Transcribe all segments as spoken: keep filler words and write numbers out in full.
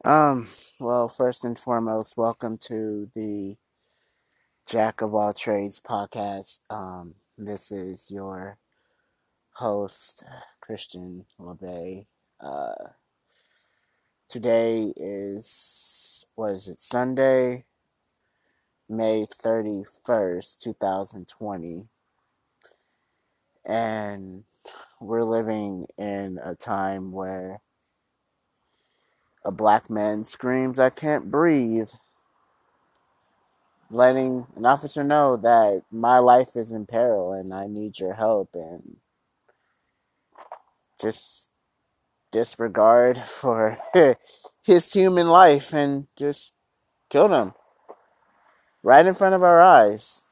Um, well, first and foremost, welcome to the Jack of All Trades podcast. Um, this is your host, Christian LeBay. Uh, today is, what is it, Sunday, May thirty-first, twenty twenty. And we're living in a time where a black man screams, "I can't breathe," letting an officer know that my life is in peril and I need your help, and just disregard for his human life and just killed him right in front of our eyes.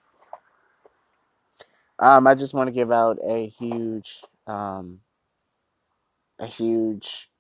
Um, I just want to give out a huge, um, a huge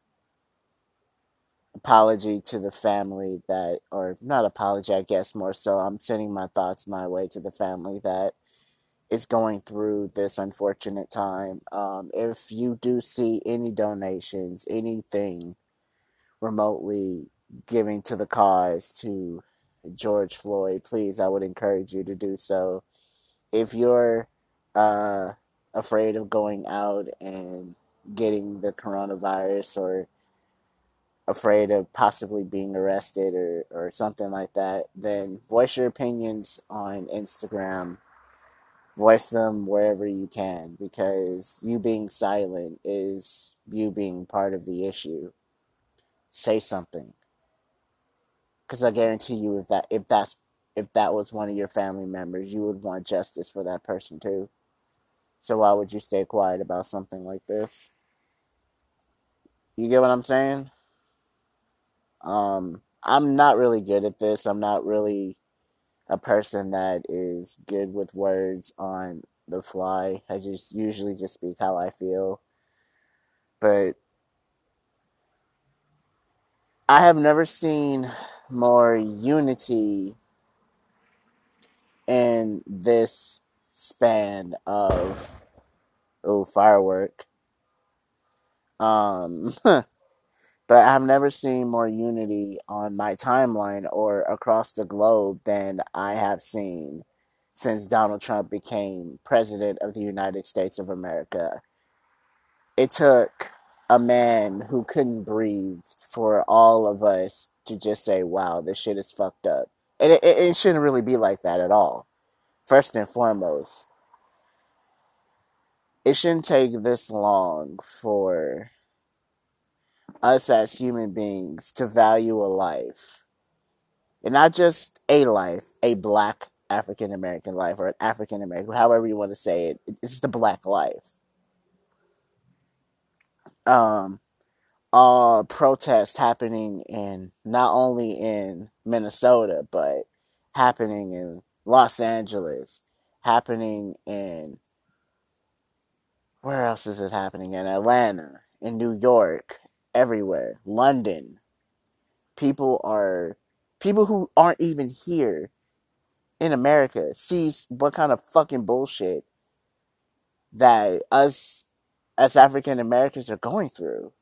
apology to the family that, or not apology, I guess more so. I'm sending my thoughts my way to the family that is going through this unfortunate time. Um, if you do see any donations, anything remotely giving to the cause to George Floyd, please, I would encourage you to do so. If you're uh, afraid of going out and getting the coronavirus, or afraid of possibly being arrested, or, or something like that, then voice your opinions on Instagram. Voice them wherever you can, because you being silent is you being part of the issue. Say something, because I guarantee you, if that if that's if that was one of your family members, you would want justice for that person too. So why would you stay quiet about something like this? You get what I'm saying? Um, I'm not really good at this. I'm not really a person that is good with words on the fly. I just usually just speak how I feel. But I have never seen more unity in this span of, oh, firework. Um, but I've never seen more unity on my timeline or across the globe than I have seen since Donald Trump became president of the United States of America. It took a man who couldn't breathe for all of us to just say, wow, this shit is fucked up. And it, it, it shouldn't really be like that at all. First and foremost, it shouldn't take this long for us as human beings to value a life. And not just a life, a black African American life, or an African American, however you want to say it. It's just a black life. Um, uh, Protest happening in not only in Minnesota, but happening in Los Angeles, happening in, where else is it happening? In Atlanta, in New York, everywhere, London. People are people who aren't even here in America sees what kind of fucking bullshit that us as African Americans are going through.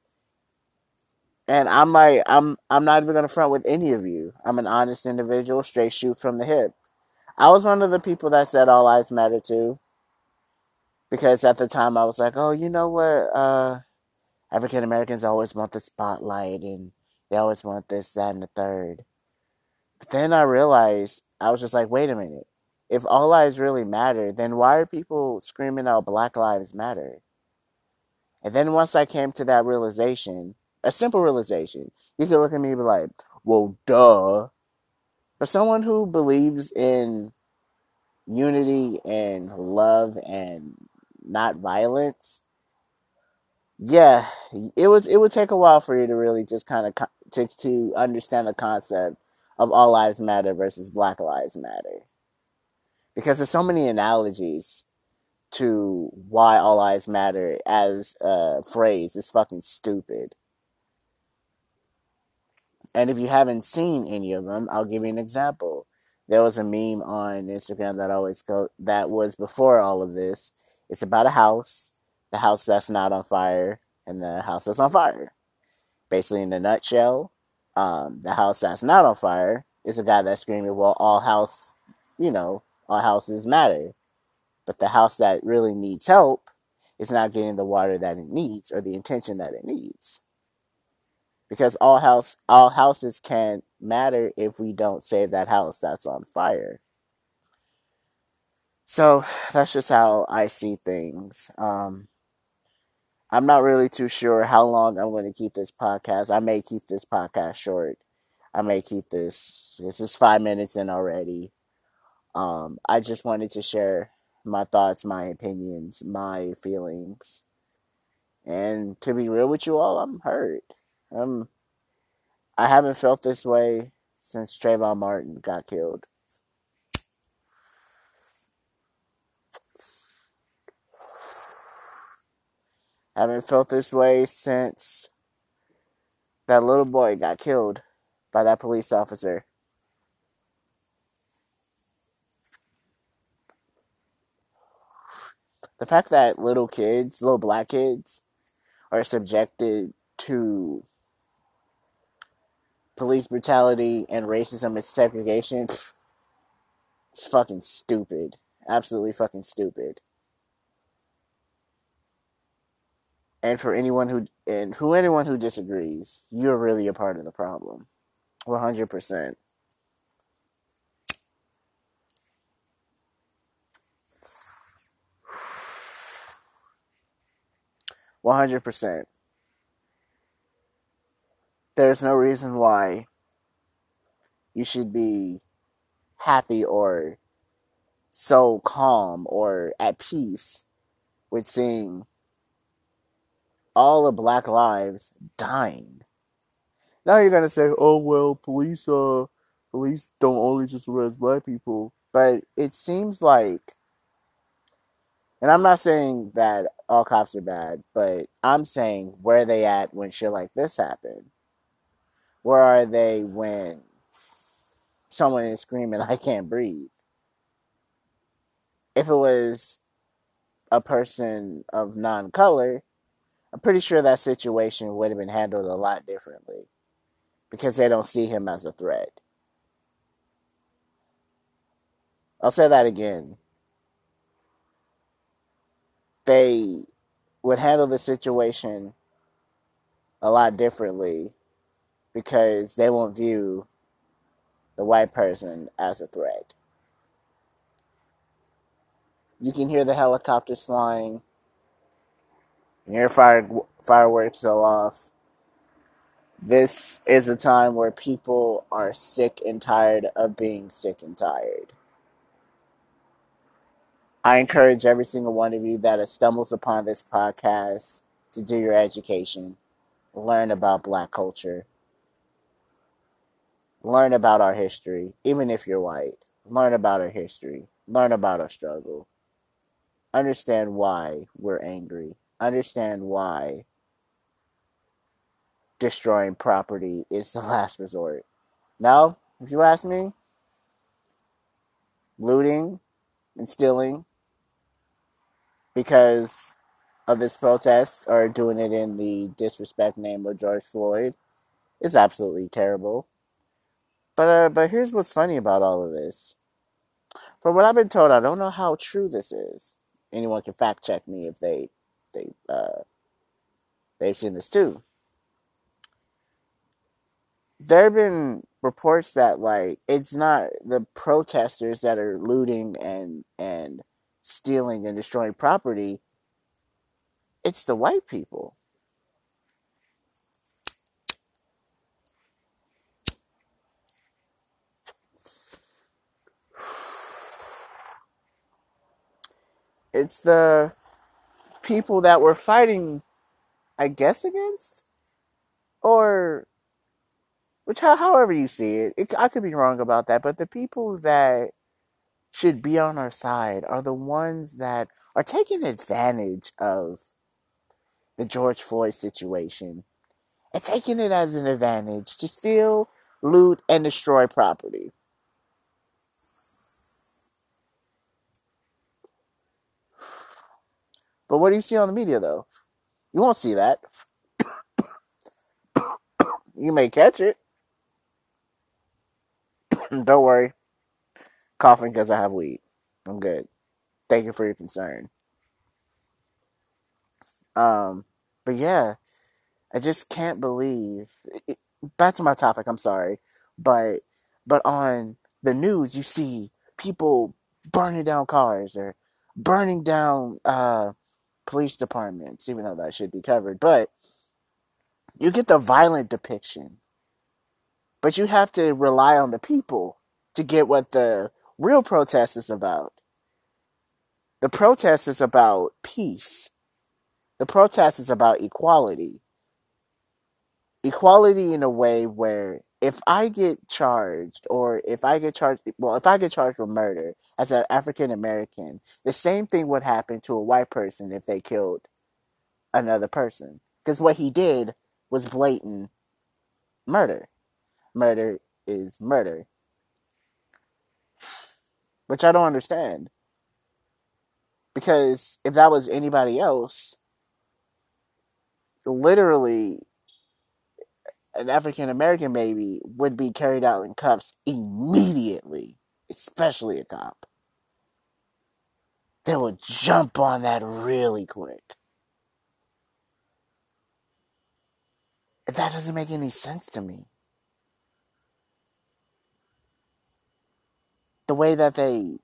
And I'm like, I'm I'm not even gonna front with any of you. I'm an honest individual, straight shoot from the hip. I was one of the people that said all lives matter too, because at the time I was like, oh, you know what? Uh, African Americans always want the spotlight, and they always want this, that, and the third. But then I realized, I was just like, wait a minute. If all lives really matter, then why are people screaming out Black Lives Matter? And then once I came to that realization, a simple realization, you could look at me and be like, well, duh. But someone who believes in unity and love and not violence, yeah, it was it would take a while for you to really just kind of to to understand the concept of all lives matter versus Black Lives Matter, because there's so many analogies to why all lives matter as a phrase is fucking stupid. And if you haven't seen any of them, I'll give you an example. There was a meme on Instagram that I always go that was before all of this. It's about a house, the house that's not on fire, and the house that's on fire. Basically, in a nutshell, um, the house that's not on fire is a guy that's screaming, well, all house, you know, all houses matter. But the house that really needs help is not getting the water that it needs or the attention that it needs. Because all house all houses can't matter if we don't save that house that's on fire. So that's just how I see things. Um, I'm not really too sure how long I'm going to keep this podcast. I may keep this podcast short. I may keep this. This is five minutes in already. Um, I just wanted to share my thoughts, my opinions, my feelings, and to be real with you all, I'm hurt. Um, I haven't felt this way since Trayvon Martin got killed. I haven't felt this way since that little boy got killed by that police officer. The fact that little kids, little black kids, are subjected to police brutality and racism and segregation, it's fucking stupid. Absolutely fucking stupid. And for anyone who and who anyone who disagrees, you're really a part of the problem. one hundred percent. one hundred percent. There's no reason why you should be happy or so calm or at peace with seeing all of black lives dying. Now you're gonna say, "Oh well, police uh, police don't only just arrest black people," but it seems like, and I'm not saying that all cops are bad, but I'm saying where are they at when shit like this happen? Where are they when someone is screaming, "I can't breathe"? If it was a person of non-color, I'm pretty sure that situation would have been handled a lot differently because they don't see him as a threat. I'll say that again. They would handle the situation a lot differently because they won't view the white person as a threat. You can hear the helicopters flying, and hear fire, fireworks go off. This is a time where people are sick and tired of being sick and tired. I encourage every single one of you that stumbles upon this podcast to do your education, learn about black culture, learn about our history, even if you're white. Learn about our history, learn about our struggle, understand why we're angry, understand why destroying property is the last resort. Now, if you ask me, looting and stealing because of this protest or doing it in the disrespect name of George Floyd is absolutely terrible. But uh, but here's what's funny about all of this. From what I've been told, I don't know how true this is. Anyone can fact check me if they they uh, they've seen this too. There have been reports that like it's not the protesters that are looting and and stealing and destroying property. It's the white people. It's the people that we're fighting, I guess, against, or which however you see it, it, I could be wrong about that, but the people that should be on our side are the ones that are taking advantage of the George Floyd situation and taking it as an advantage to steal, loot, and destroy property. But what do you see on the media, though? You won't see that. You may catch it. Don't worry. Coughing because I have weed. I'm good. Thank you for your concern. Um, but yeah, I just can't believe. It, back to my topic. I'm sorry, but but on the news, you see people burning down cars or burning down uh, police departments, even though that should be covered. But you get the violent depiction, but you have to rely on the people to get what the real protest is about. The protest is about peace. The protest is about equality. Equality in a way where if I get charged, or if I get charged, well, if I get charged with murder as an African American, the same thing would happen to a white person if they killed another person. Because what he did was blatant murder. Murder is murder, which I don't understand. Because if that was anybody else, literally an African American baby would be carried out in cuffs immediately, especially a cop. They would jump on that really quick. That doesn't make any sense to me. The way that they.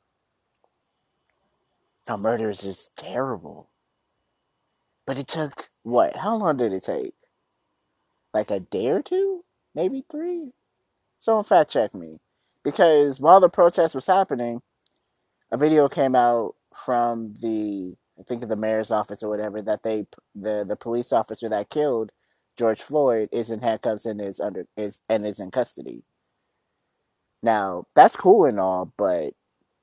The murder is just terrible. But it took, what? How long did it take? Like a day or two? Maybe three? Someone fact check me. Because while the protest was happening, a video came out from the, I think, of the mayor's office or whatever, that they the the police officer that killed George Floyd is in handcuffs and is under is and is in custody. Now that's cool and all, but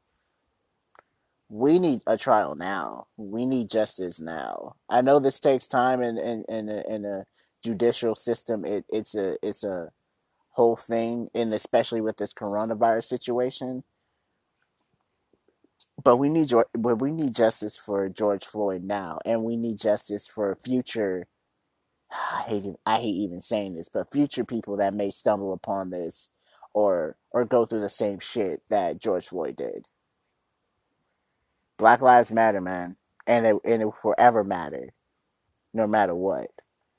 we need a trial now. We need justice now. I know this takes time in in in a, in a judicial system. It it's a it's a whole thing, and especially with this coronavirus situation. But we need but we need justice for George Floyd now, and we need justice for future. I hate I hate even saying this, but future people that may stumble upon this, or or go through the same shit that George Floyd did. Black Lives Matter, man, and it and it will forever matter, no matter what.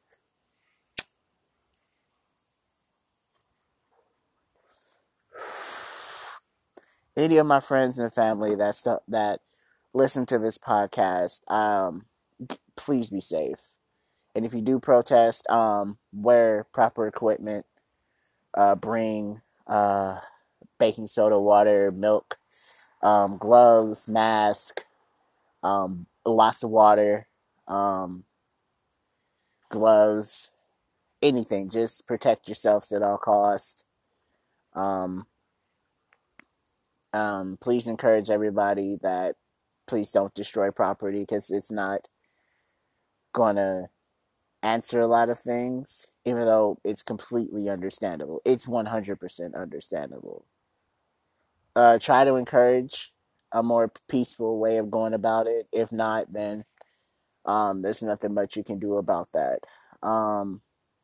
Any of my friends and family that stu- that listen to this podcast, um, please be safe. And if you do protest, um, wear proper equipment. Uh, bring uh, baking soda, water, milk, um, gloves, mask, um, lots of water, um, gloves, anything. Just protect yourselves at all costs. Um, um, please encourage everybody that please don't destroy property, because it's not gonna answer a lot of things, even though it's completely understandable. It's one hundred percent understandable. Uh, try to encourage a more peaceful way of going about it. If not, then um, there's nothing much you can do about that. Um,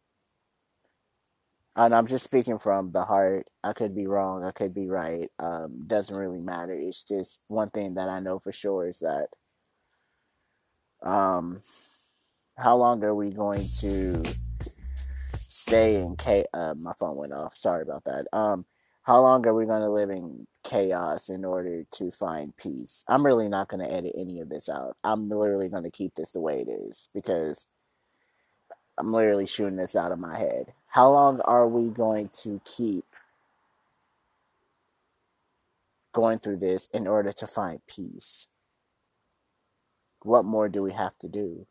and I'm just speaking from the heart. I could be wrong. I could be right. Um, doesn't really matter. It's just one thing that I know for sure is that um, how long are we going to stay in chaos? Uh, my phone went off. Sorry about that. Um, how long are we going to live in chaos in order to find peace? I'm really not going to edit any of this out. I'm literally going to keep this the way it is, because I'm literally shooting this out of my head. How long are we going to keep going through this in order to find peace? What more do we have to do?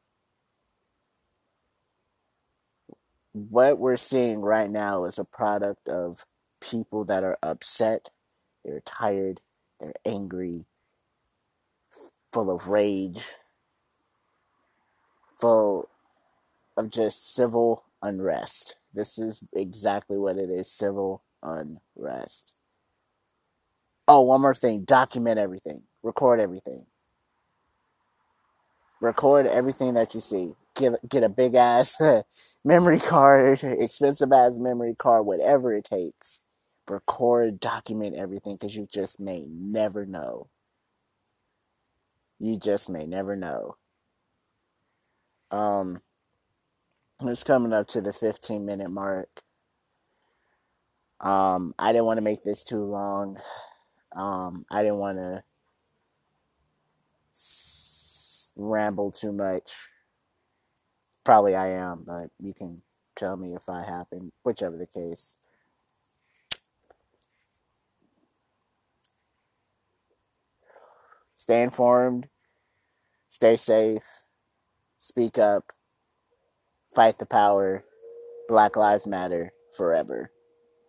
What we're seeing right now is a product of people that are upset, they're tired, they're angry, full of rage, full of just civil unrest. This is exactly what it is, civil unrest. Oh, one more thing, document everything, record everything. Record everything that you see. Get get a big ass memory card, expensive ass memory card, whatever it takes. Record, document everything because you just may never know. You just may never know. Um, it's coming up to the fifteen minute mark. Um, I didn't want to make this too long. Um, I didn't want to s- ramble too much. Probably I am, but you can tell me if I happen, whichever the case. Stay informed, stay safe, speak up, fight the power. Black Lives Matter forever.